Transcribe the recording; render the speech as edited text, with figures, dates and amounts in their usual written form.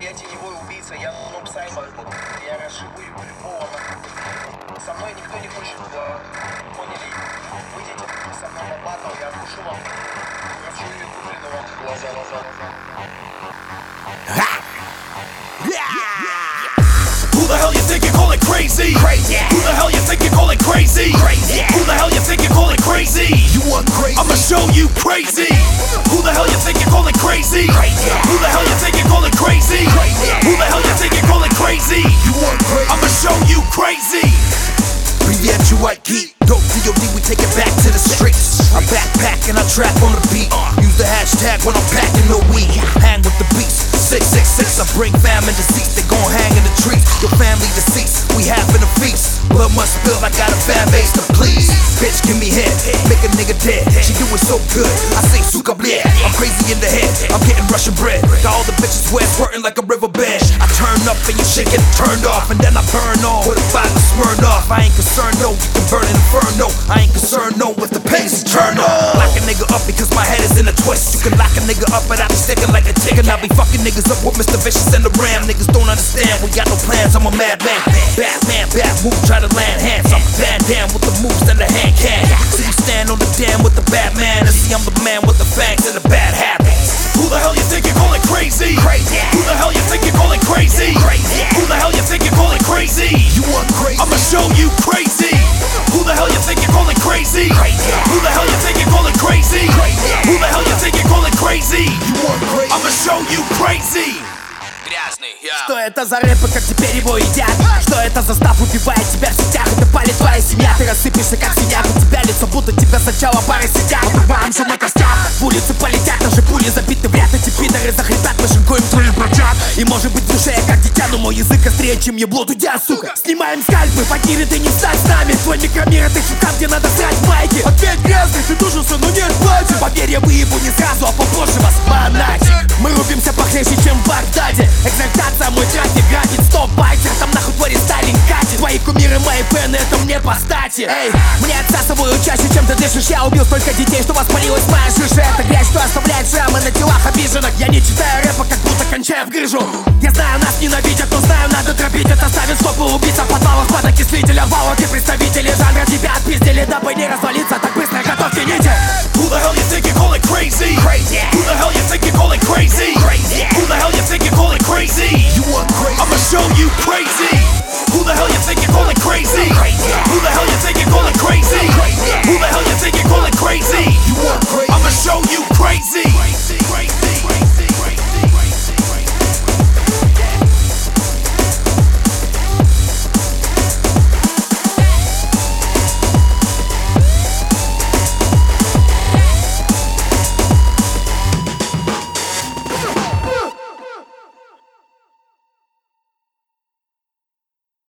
Я теневой убийца, я Ноб Саймон. Я расшибу любого. Со мной никто не хочет, поняли? Выйдите со мной на батл, я откушу вам. Расшибу куплено вам глаза. Who the hell you think you call it crazy? Crazy. Who the hell you think you call it crazy? Crazy. Who the hell you think you call it crazy? You want crazy? I'ma show you crazy. Who the hell you think you call it crazy? Crazy. Who the hell you think you call it crazy? Crazy. Who the hell you think you call it crazy? You want crazy? I'ma show you crazy. Привет, чуваки. Dope DOD, we take it back to the streets. I backpack and I trap on the beat. Use the hashtag when I'm packing the weed. Hang with the beats. 666, I bring fam and deceased. They gon' hang in the trees. Your family deceased. We having a feast. Blood must spill. I got a fan base to please. Bitch, give me head. Make a nigga dead. She doing so good. I say suka bleh. I'm crazy in the head. I'm getting Russian bread. Got all the bitches wet, squirting like a riverbed. I turn up and you shit get turned off, and then I burn on with a bottle of Smirnoff. I ain't concerned, no. You can burn an inferno. I ain't concerned, no. With the pace turn off. Lock a nigga up because my head is in a twist. You can lock a nigga up, but I be sticking like a chicken. I be fucking niggas up with Mr. Vicious and the Ram. Niggas don't understand. We got no plans. I'm a madman. Batman, bad move, try to land hands. I'm Van Damme with the moves and the hand can. See you stand on the dam with the Batman, and see I'm the man with the fangs and the bad habits. Who the hell you think you call it crazy? Crazy. Who the hell you think you call it crazy? Crazy. Who the hell you think you call it crazy? You want crazy? I'ma show you crazy. Who the hell you think you call it crazy? Crazy. Who the hell you think you call it crazy? Crazy. Who the hell you think you call it crazy? You want crazy? I'ma show you crazy. Что это за рэпы, как теперь его едят? Что это за став убивает тебя в сетях? Это палит твоя семья, ты рассыпешься как синяк. У тебя лицо, будто тебя сначала пары сидят. Отрубаем шум на костях, улицы полетят. Наши пули забиты в ряд, эти пидоры захрипят. Мы шинкуем твои брачат. И может быть в душе я как дитя, но мой язык острее, чем ебло дудя, сука. Снимаем скальпы, факиры, ты не встань с нами. Твой микромир, это там, где надо срать майки. Ответь грязный, ты душился, но нет платья. Поверь, я выебу не сразу, а попозже вас монатик. Мы рубимся похлеще, чем в Багдаде. Экзальтация, мой трафик грабит, стоп, байкер. Там нахуй твой рестайлинг катит. Твои кумиры, мои фэны, это мне по стати. Эй, мне отсасывают чаще, чем ты дышишь. Я убил столько детей, что воспалилась моя жижа. Это грязь, что оставляет шрамы на телах обиженных. Я не читаю рэпа, как будто кончаю в грыжу. Я знаю, нас ненавидят, но знаю, надо дробить. Это ставит стопы убийца в подвалах под окислителя валов. И представители жанра тебя отпиздили, дабы не развалиться. Так быстро готовьте нити. Who the hell you think you call it crazy? Crazy. Who the hell you think you call it crazy? Crazy. Who the hell you